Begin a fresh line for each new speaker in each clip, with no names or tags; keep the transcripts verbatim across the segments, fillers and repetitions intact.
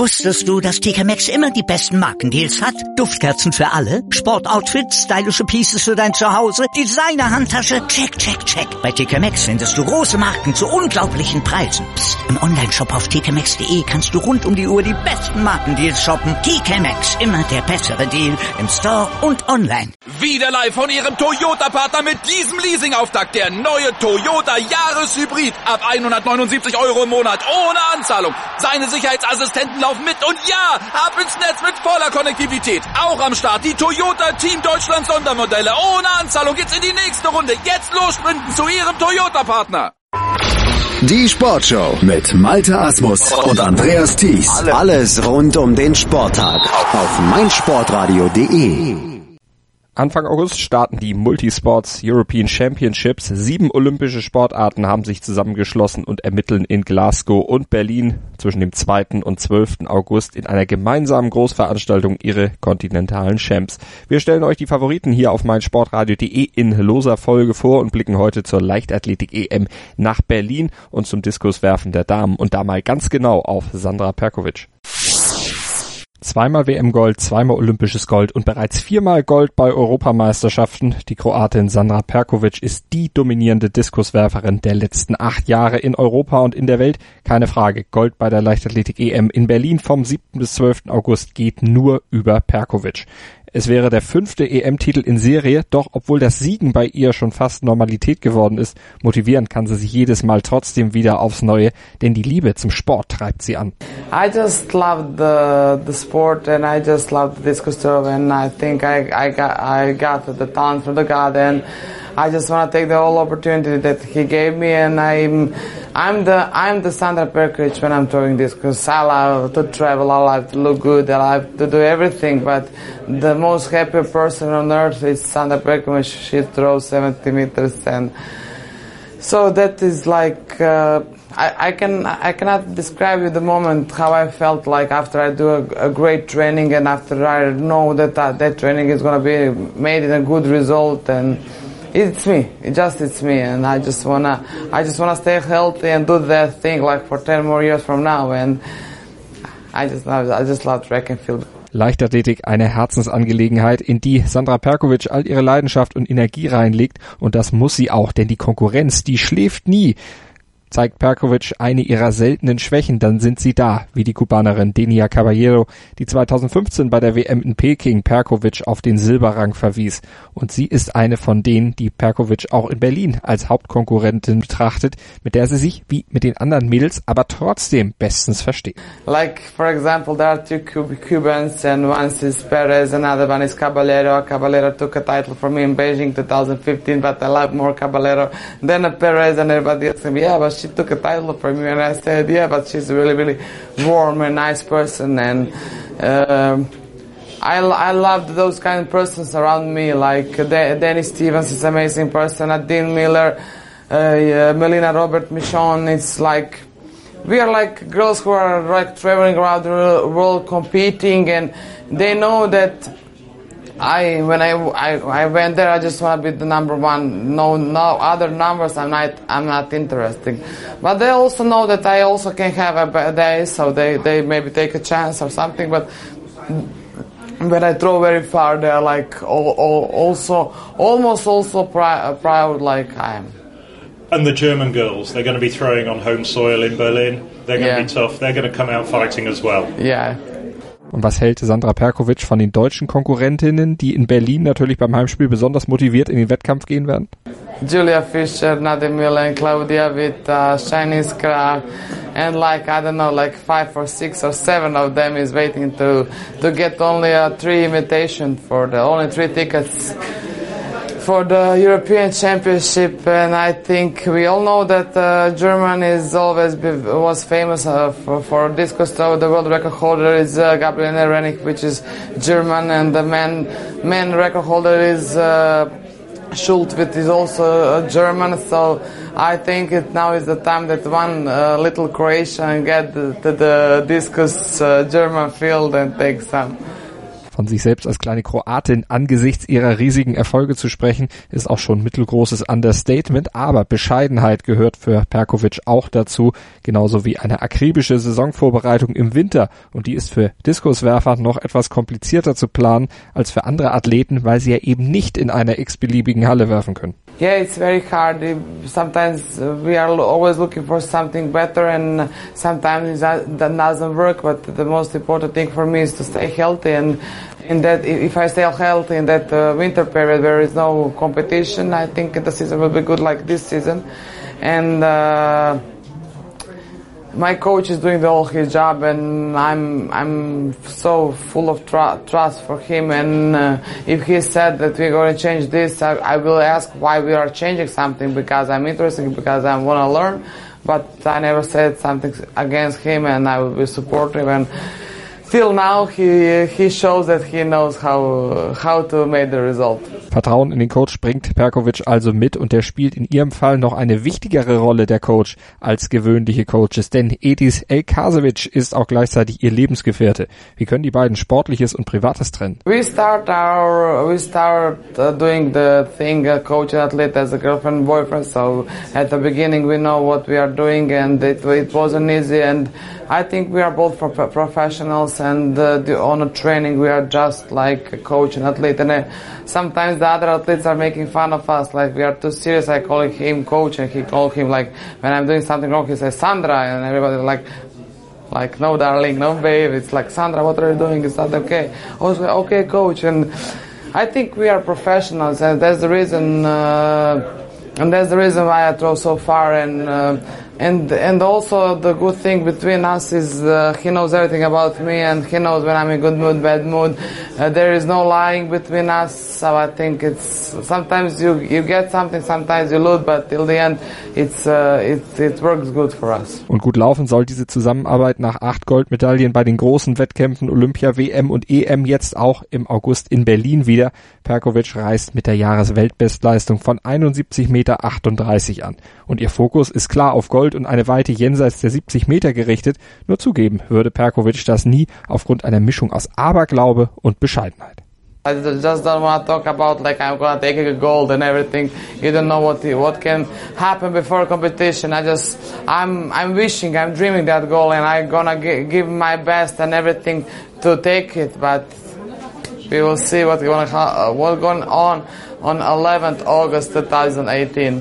Wusstest du, dass T K Maxx immer die besten Markendeals hat? Duftkerzen für alle, Sportoutfits, stylische Pieces für dein Zuhause, Designer-Handtasche, check, check, check. Bei T K Maxx findest du große Marken zu unglaublichen Preisen. Psst. Im Onlineshop auf t k maxx punkt de kannst du rund um die Uhr die besten Markendeals shoppen. T K Maxx, immer der bessere Deal im Store und online.
Wieder live von Ihrem Toyota-Partner mit diesem Leasing-Auftakt. Der neue Toyota Jahreshybrid. Ab hundertneunundsiebzig Euro im Monat ohne Anzahlung. Seine Sicherheitsassistenten laufen mit und ja, ab ins Netz mit voller Konnektivität. Auch am Start die Toyota Team Deutschland Sondermodelle. Ohne Anzahlung geht's in die nächste Runde. Jetzt los sprinten zu Ihrem Toyota-Partner.
Die Sportshow mit Malte Asmus und Andreas Thies. Alles rund um den Sporttag auf meinsportradio punkt de.
Anfang August starten die Multisports European Championships. Sieben olympische Sportarten haben sich zusammengeschlossen und ermitteln in Glasgow und Berlin zwischen dem zweiten und zwölften August in einer gemeinsamen Großveranstaltung ihre kontinentalen Champs. Wir stellen euch die Favoriten hier auf meinsportradio punkt de in loser Folge vor und blicken heute zur Leichtathletik-E M nach Berlin und zum Diskuswerfen der Damen und da mal ganz genau auf Sandra Perković. Zweimal W M-Gold, zweimal olympisches Gold und bereits viermal Gold bei Europameisterschaften. Die Kroatin Sandra Perković ist die dominierende Diskuswerferin der letzten acht Jahre in Europa und in der Welt. Keine Frage, Gold bei der Leichtathletik-E M in Berlin vom siebten bis zwölften August geht nur über Perković. Es wäre der fünfte E M-Titel in Serie, doch obwohl das Siegen bei ihr schon fast Normalität geworden ist, motivieren kann sie sich jedes Mal trotzdem wieder aufs Neue, denn die Liebe zum Sport treibt sie an.
I just love the the sport and I just love the discus throw and I think I I got I got the talent from the God and I just want to take the whole opportunity that he gave me and I'm I'm the I'm the Sandra Perković when I'm throwing discus. I love to travel, I love to look good, I love to do everything, but the most happy person on earth is Sandra Perković. She throws seventy meters and so that is like uh, I, I can I cannot describe you the moment how I felt like after I do a, a great training and after I know that uh, that training is going to be made in a good result and it's me, it just it's me and I just wanna I just wanna stay healthy and do that thing like for ten more years from now and I just love I just love track and field.
Leichtathletik eine Herzensangelegenheit, in die Sandra Perković all ihre Leidenschaft und Energie reinlegt und das muss sie auch, denn die Konkurrenz, die schläft nie. Zeigt Perković eine ihrer seltenen Schwächen, dann sind sie da, wie die Kubanerin Denia Caballero, die zweitausendfünfzehn bei der W M in Peking Perković auf den Silberrang verwies. Und sie ist eine von denen, die Perković auch in Berlin als Hauptkonkurrentin betrachtet, mit der sie sich, wie mit den anderen Mädels, aber trotzdem bestens versteht.
Like, for example, there are two Cubans and one is Perez, another one is Caballero. Caballero took a title for me in Beijing twenty fifteen, but I like more Caballero than a Perez and everybody else. Yeah, but she took a title from me and I said, yeah, but she's a really, really warm and nice person and um, I, I loved those kind of persons around me, like De- Danny Stevens is an amazing person, Nadine Miller, uh, uh, Melina Robert Michon, it's like, we are like girls who are like traveling around the world competing and they know that I when I, I I went there I just want to be the number one. No no other numbers I'm not I'm not interested. But they also know that I also can have a bad day, so they they maybe take a chance or something. But when I throw very far, they're like all, all, also almost also proud, proud like I am.
And the German girls, they're going to be throwing on home soil in Berlin. They're going to yeah. be tough. They're going to come out fighting as well.
Yeah.
Und was hält Sandra Perković von den deutschen Konkurrentinnen, die in Berlin natürlich beim Heimspiel besonders motiviert in den Wettkampf gehen werden?
Julia Fischer, Nadia Miller and Claudia Vita, Shani Skra, and like, I don't know, like five or six or seven of them is waiting to, to get only a three invitation for the, only three tickets for the European Championship, and I think we all know that uh, Germany is always be, was famous uh, for, for discus throw. The world record holder is uh, Gabriel Rennick, which is German, and the man man record holder is uh, Schultz, which is also uh, German. So I think it now is the time that one uh, little Croatian get the, to the discus uh, German field and take some.
Von sich selbst als kleine Kroatin angesichts ihrer riesigen Erfolge zu sprechen, ist auch schon mittelgroßes Understatement, aber Bescheidenheit gehört für Perković auch dazu, genauso wie eine akribische Saisonvorbereitung im Winter, und die ist für Diskuswerfer noch etwas komplizierter zu planen als für andere Athleten, weil sie ja eben nicht in einer x-beliebigen Halle werfen können.
Yeah, it's very hard. Sometimes we are always looking for something better, and sometimes that doesn't work. But the most important thing for me is to stay healthy, and in that, if I stay healthy in that uh, winter period where there is no competition, I think the season will be good like this season. And uh, my coach is doing the whole his job, and I'm I'm so full of tr- trust for him. And uh, if he said that we're going to change this, I, I will ask why we are changing something, because I'm interested, because I want to learn. But I never said something against him, and I will be supportive. And till now, he he shows that he knows how how to make the result.
Vertrauen in den Coach bringt Perković also mit, und der spielt in ihrem Fall noch eine wichtigere Rolle, der Coach, als gewöhnliche Coaches. Denn Edis Elkasevic ist auch gleichzeitig ihr Lebensgefährte. Wie können die beiden Sportliches und Privates trennen?
We start our we start uh, doing the thing uh, coach and athlete as a girlfriend and boyfriend. So at the beginning we know what we are doing, and it, it wasn't easy. And I think we are both pro- professionals, and uh, the, on a training we are just like a coach and athlete. And uh, sometimes the other athletes are making fun of us, like we are too serious. I call him coach, and he call him, like, when I'm doing something wrong, he says Sandra, and everybody like, like no darling, no babe. It's like, Sandra, what are you doing? Is that okay? I was like, okay, coach. And I think we are professionals, and that's the reason. Uh, And that's the reason why I throw so far, and uh, and and also the good thing between us is uh, he knows everything about me, and he knows when I'm in good mood, bad mood. Uh, there is no lying between us, so I think it's sometimes you you get something, sometimes you lose, but till the end it's uh, it it works good for us.
Und gut laufen soll diese Zusammenarbeit nach acht Goldmedaillen bei den großen Wettkämpfen Olympia, W M und E M jetzt auch im August in Berlin wieder. Perković reist mit der Jahresweltbestleistung von einundsiebzig Meter achtunddreißig an. Und ihr Fokus ist klar auf Gold und eine Weite jenseits der siebzig Meter gerichtet. Nur zugeben würde Perković das nie, aufgrund einer Mischung aus Aberglaube und Bescheidenheit.
I just don't want to talk about like I'm gonna take a gold and everything. You don't know what what can happen before competition. I just I'm I'm wishing, I'm dreaming that goal, and I'm gonna g- give my best and everything to take it. But we will see what's gonna ha- what's going on on eleventh August twenty eighteen.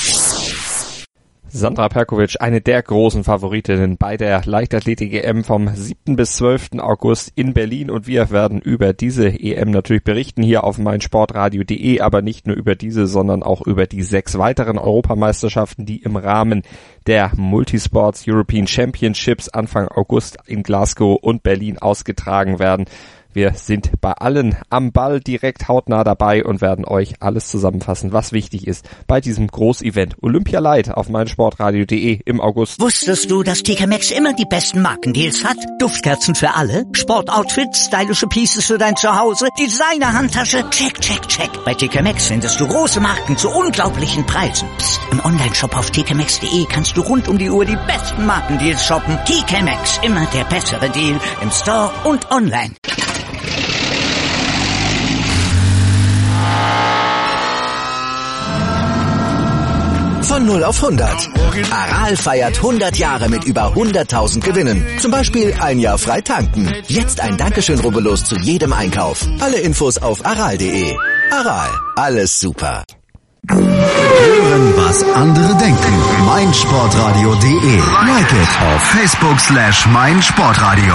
Sandra Perković, eine der großen Favoritinnen bei der Leichtathletik-E M vom siebten bis zwölften August in Berlin, und wir werden über diese E M natürlich berichten hier auf meinsportradio punkt de, aber nicht nur über diese, sondern auch über die sechs weiteren Europameisterschaften, die im Rahmen der Multisports European Championships Anfang August in Glasgow und Berlin ausgetragen werden. Wir sind bei allen am Ball direkt hautnah dabei und werden euch alles zusammenfassen, was wichtig ist bei diesem Großevent Olympia Light auf meinsportradio punkt de im August.
Wusstest du, dass T K Maxx immer die besten Markendeals hat? Duftkerzen für alle, Sportoutfits, stylische Pieces für dein Zuhause, Designer-Handtasche, check, check, check. Bei T K Maxx findest du große Marken zu unglaublichen Preisen. Psst. Im Onlineshop auf t k maxx punkt de kannst du rund um die Uhr die besten Markendeals shoppen. T K Maxx, immer der bessere Deal im Store und online.
Von null auf hundert. Aral feiert hundert Jahre mit über hunderttausend Gewinnen. Zum Beispiel ein Jahr frei tanken. Jetzt ein Dankeschön, rubbellos zu jedem Einkauf. Alle Infos auf aral punkt de. Aral, alles super.
Hören, was andere denken. meinsportradio punkt de. Like it auf Facebook slash meinsportradio.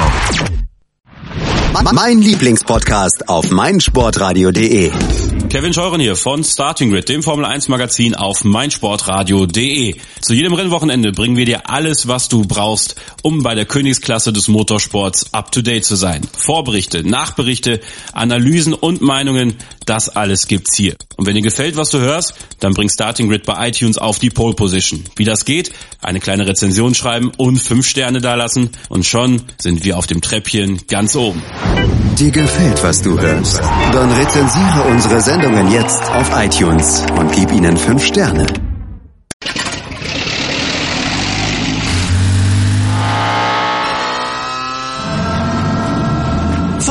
Mein Lieblingspodcast auf meinsportradio punkt de.
Kevin Scheuren hier von Starting Grid, dem Formel eins Magazin auf meinsportradio punkt de. Zu jedem Rennwochenende bringen wir dir alles, was du brauchst, um bei der Königsklasse des Motorsports up to date zu sein. Vorberichte, Nachberichte, Analysen und Meinungen, das alles gibt's hier. Und wenn dir gefällt, was du hörst, dann bring Starting Grid bei iTunes auf die Pole Position. Wie das geht? Eine kleine Rezension schreiben und fünf Sterne dalassen, und schon sind wir auf dem Treppchen ganz oben.
Dir gefällt, was du hörst? Dann rezensiere unsere Sendungen jetzt auf iTunes und gib ihnen fünf Sterne.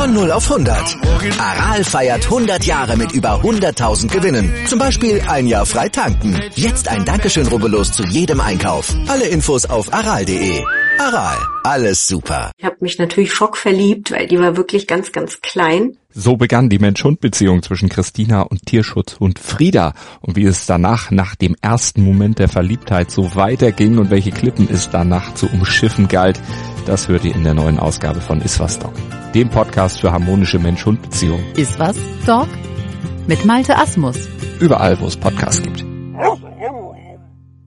Von null auf hundert. Aral feiert hundert Jahre mit über hunderttausend Gewinnen. Zum Beispiel ein Jahr frei tanken. Jetzt ein Dankeschön, rubbellos zu jedem Einkauf. Alle Infos auf aral punkt de. Aral, alles super.
Ich habe mich natürlich schockverliebt, weil die war wirklich ganz, ganz klein.
So begann die Mensch-Hund-Beziehung zwischen Christina und Tierschutzhund Frieda. Und wie es danach, nach dem ersten Moment der Verliebtheit, so weiterging und welche Klippen es danach zu umschiffen galt, das hört ihr in der neuen Ausgabe von Iswas Dog, dem Podcast für harmonische Mensch-Hund-Beziehungen.
Iswas Dog mit Malte Asmus.
Überall, wo es Podcasts gibt.